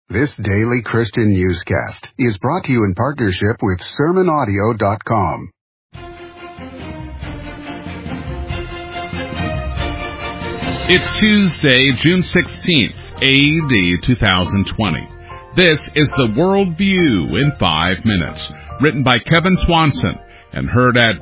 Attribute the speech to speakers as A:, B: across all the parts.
A: This daily Christian newscast is brought to you in partnership with SermonAudio.com.
B: It's Tuesday, June 16th, AD 2020. This is the World View in 5 minutes, written by Kevin Swanson and heard at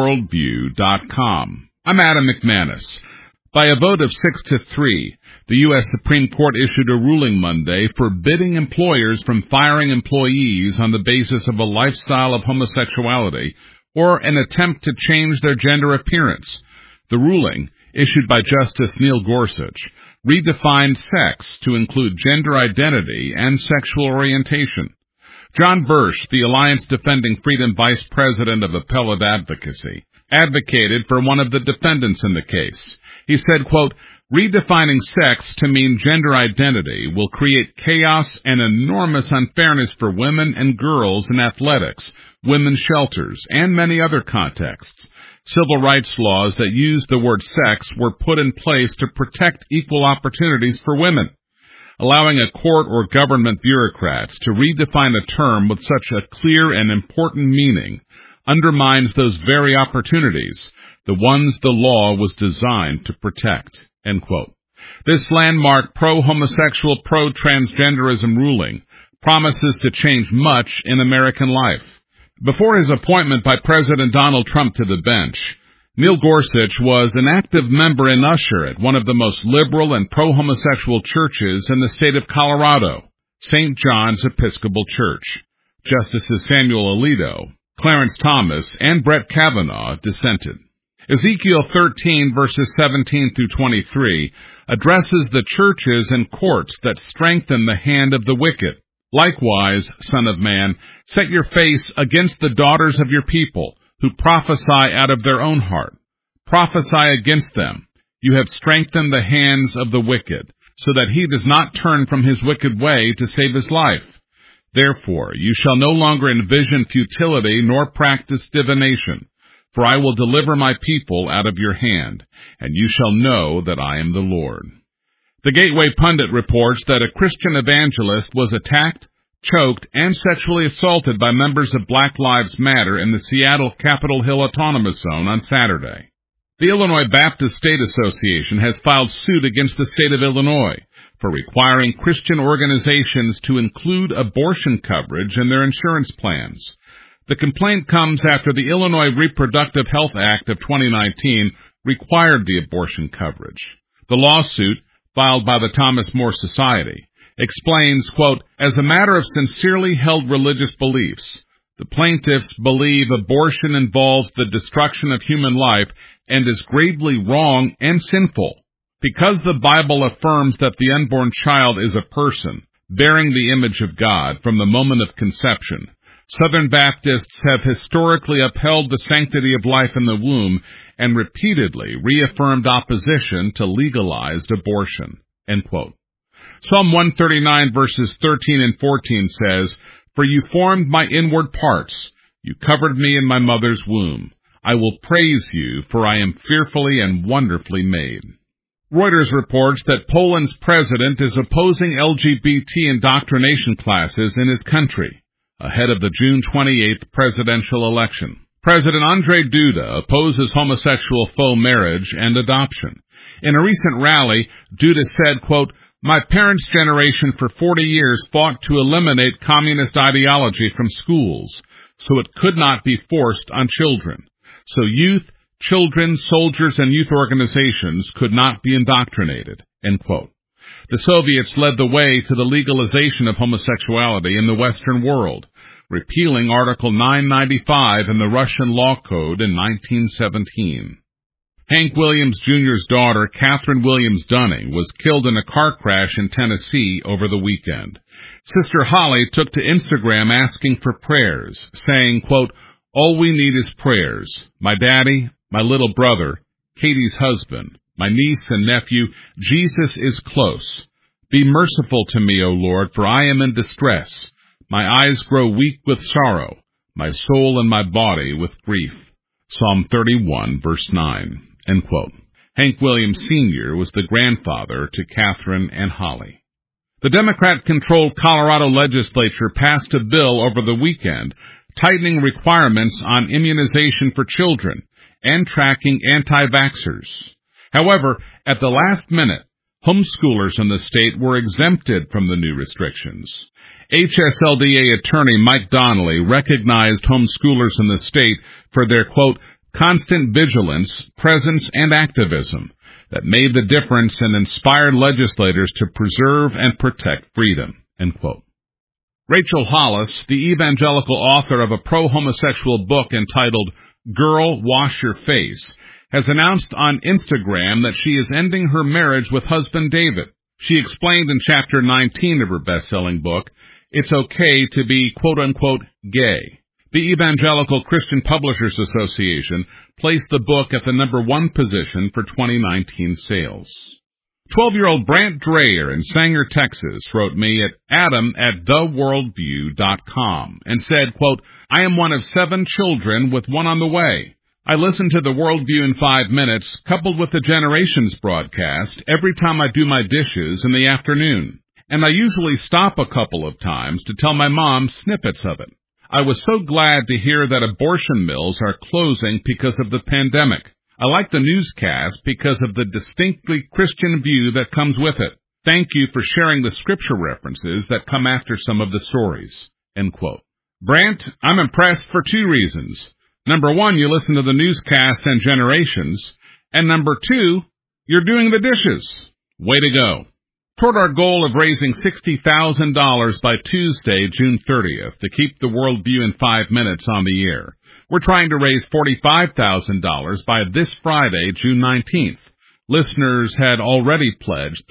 B: theworldview.com. I'm Adam McManus. By a vote of 6-3, the U.S. Supreme Court issued a ruling Monday forbidding employers from firing employees on the basis of a lifestyle of homosexuality or an attempt to change their gender appearance. The ruling, issued by Justice Neil Gorsuch, redefined sex to include gender identity and sexual orientation. John Birch, the Alliance Defending Freedom Vice President of Appellate Advocacy, advocated for one of the defendants in the case. He said, quote, "Redefining sex to mean gender identity will create chaos and enormous unfairness for women and girls in athletics, women's shelters, and many other contexts. Civil rights laws that use the word sex were put in place to protect equal opportunities for women. Allowing a court or government bureaucrats to redefine a term with such a clear and important meaning undermines those very opportunities, the ones the law was designed to protect." End quote. This landmark pro-homosexual, pro-transgenderism ruling promises to change much in American life. Before his appointment by President Donald Trump to the bench, Neil Gorsuch was an active member and usher at one of the most liberal and pro-homosexual churches in the state of Colorado, St. John's Episcopal Church. Justices Samuel Alito, Clarence Thomas, and Brett Kavanaugh dissented. Ezekiel 13, verses 17 through 23, addresses the churches and courts that strengthen the hand of the wicked. "Likewise, Son of man, set your face against the daughters of your people, who prophesy out of their own heart. Prophesy against them. You have strengthened the hands of the wicked, so that he does not turn from his wicked way to save his life. Therefore, you shall no longer envision futility nor practice divination. For I will deliver my people out of your hand, and you shall know that I am the Lord." The Gateway Pundit reports that a Christian evangelist was attacked, choked, and sexually assaulted by members of Black Lives Matter in the Seattle Capitol Hill Autonomous Zone on Saturday. The Illinois Baptist State Association has filed suit against the state of Illinois for requiring Christian organizations to include abortion coverage in their insurance plans. The complaint comes after the Illinois Reproductive Health Act of 2019 required the abortion coverage. The lawsuit, filed by the Thomas More Society, explains, quote, "As a matter of sincerely held religious beliefs, the plaintiffs believe abortion involves the destruction of human life and is gravely wrong and sinful. Because the Bible affirms that the unborn child is a person, bearing the image of God from the moment of conception, Southern Baptists have historically upheld the sanctity of life in the womb and repeatedly reaffirmed opposition to legalized abortion." End quote. Psalm 139 verses 13 and 14 says, "For you formed my inward parts. You covered me in my mother's womb. I will praise you, for I am fearfully and wonderfully made." Reuters reports that Poland's president is opposing LGBT indoctrination classes in his country ahead of the June 28th presidential election. President Andrzej Duda opposes homosexual faux marriage and adoption. In a recent rally, Duda said, quote, "My parents' generation for 40 years fought to eliminate communist ideology from schools, so it could not be forced on children. So youth, children, soldiers, and youth organizations could not be indoctrinated." End quote. The Soviets led the way to the legalization of homosexuality in the Western world, repealing Article 995 in the Russian Law Code in 1917. Hank Williams Jr.'s daughter, Catherine Williams Dunning, was killed in a car crash in Tennessee over the weekend. Sister Holly took to Instagram asking for prayers, saying, quote, "All we need is prayers. My daddy, my little brother, Katie's husband, my niece and nephew, Jesus is close. Be merciful to me, O Lord, for I am in distress. My eyes grow weak with sorrow, my soul and my body with grief." Psalm 31, verse 9. End quote. Hank Williams Sr. was the grandfather to Catherine and Holly. The Democrat-controlled Colorado legislature passed a bill over the weekend tightening requirements on immunization for children and tracking anti-vaxxers. However, at the last minute, homeschoolers in the state were exempted from the new restrictions. HSLDA attorney Mike Donnelly recognized homeschoolers in the state for their, quote, constant vigilance, presence, and activism that made the difference and inspired legislators to preserve and protect freedom, end quote. Rachel Hollis, the evangelical author of a pro-homosexual book entitled Girl, Wash Your Face, has announced on Instagram that she is ending her marriage with husband David. She explained in Chapter 19 of her best-selling book, it's okay to be, quote-unquote, gay. The Evangelical Christian Publishers Association placed the book at the number 1 position for 2019 sales. 12-year-old Brant Dreyer in Sanger, Texas, wrote me at adam@theworldview.com and said, quote, I am one of 7 children with one on the way. I listen to the Worldview in 5 minutes, coupled with the Generations broadcast, every time I do my dishes in the afternoon. And I usually stop a couple of times to tell my mom snippets of it. I was so glad to hear that abortion mills are closing because of the pandemic. I like the newscast because of the distinctly Christian view that comes with it. Thank you for sharing the scripture references that come after some of the stories, end quote. Brant, I'm impressed for 2 reasons. Number 1, you listen to the newscast and Generations. And number 2, you're doing the dishes. Way to go. Toward our goal of raising $60,000 by Tuesday, June 30th, to keep the Worldview in 5 minutes on the air, we're trying to raise $45,000 by this Friday, June 19th. Listeners had already pledged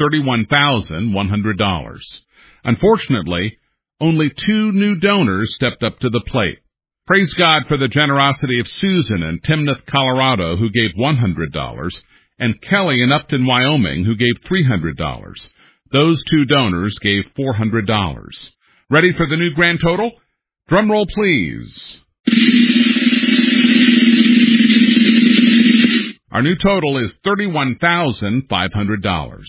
B: $31,100. Unfortunately, only 2 new donors stepped up to the plate. Praise God for the generosity of Susan in Timnath, Colorado, who gave $100, and Kelly in Upton, Wyoming, who gave $300. Those 2 donors gave $400. Ready for the new grand total? Drum roll, please. Our new total is $31,500.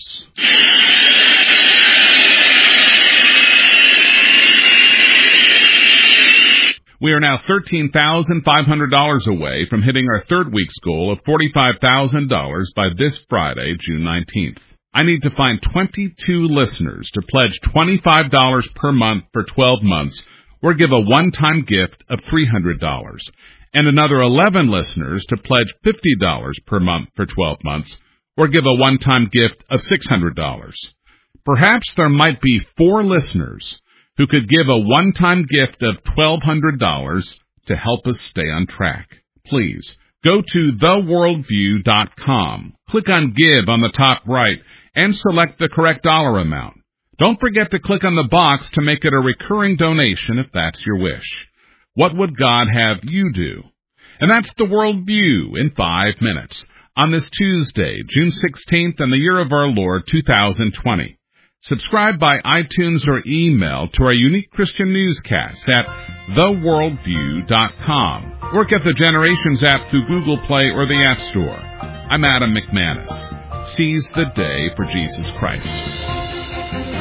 B: We are now $13,500 away from hitting our 3rd week's goal of $45,000 by this Friday, June 19th. I need to find 22 listeners to pledge $25 per month for 12 months or give a one-time gift of $300, and another 11 listeners to pledge $50 per month for 12 months or give a one-time gift of $600. Perhaps there might be 4 listeners who could give a one-time gift of $1,200 to help us stay on track. Please, go to theworldview.com, click on Give on the top right, and select the correct dollar amount. Don't forget to click on the box to make it a recurring donation if that's your wish. What would God have you do? And that's the Worldview in 5 minutes on this Tuesday, June 16th, in the year of our Lord, 2020. Subscribe by iTunes or email to our unique Christian newscast at theworldview.com or get the Generations app through Google Play or the App Store. I'm Adam McManus. Seize the day for Jesus Christ.